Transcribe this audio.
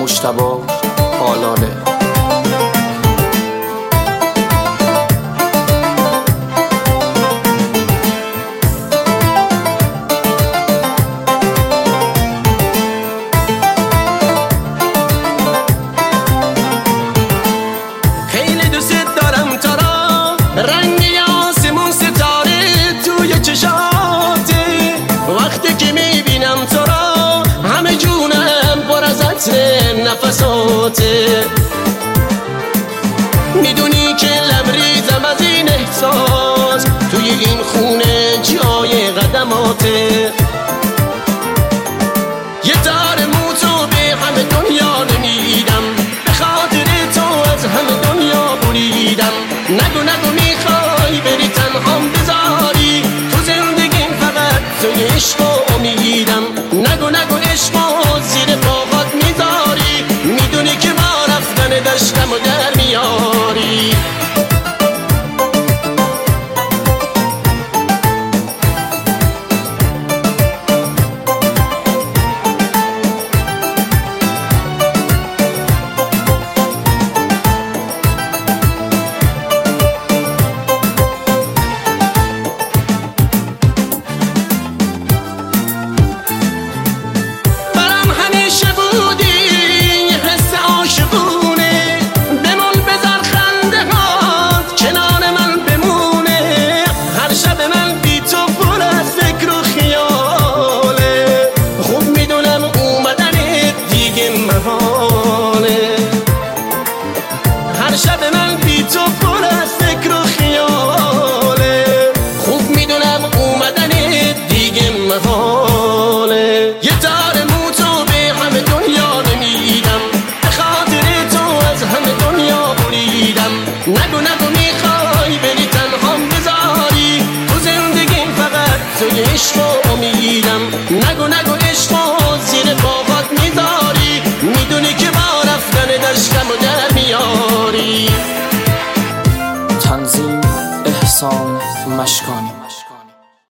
مجتبی آلانه. خیلی دوست دارم تو را، رنگی آسمون ستاره توی چشاته. وقتی که میبینم تو را همه جونم پر از عطر نفساته. میدونی که لبریزم از این احساس، توی این خونه جای قدماته. یه تار مو تو به همه دنیا نمیدم، به خاطر تو از همه دنیا بریدم. نگو نگو میخوای بری تنهام بذاری، تو زندگیم فقط توی عشق و امیدم. نگو نگو عشق و زیر پاهات میذاری، میدونی که با رفتن دشتم و در میاری. هر شب من بی تو پر از فکر و خیاله، خوب میدونم اومدن دیگه محاله. یه تار مو تو به همه دنیا نمیدم، به خاطر تو از همه دنیا بریدم. نگو نگو میخوای بری تنهام بذاری، تو زندگیم فقط توی عشق و امیدم. نگو نگو عشق و زیر پاهات میذاری، میدونی که با رفتن دشتم و در میاری. تنظیم احسان مشکانی.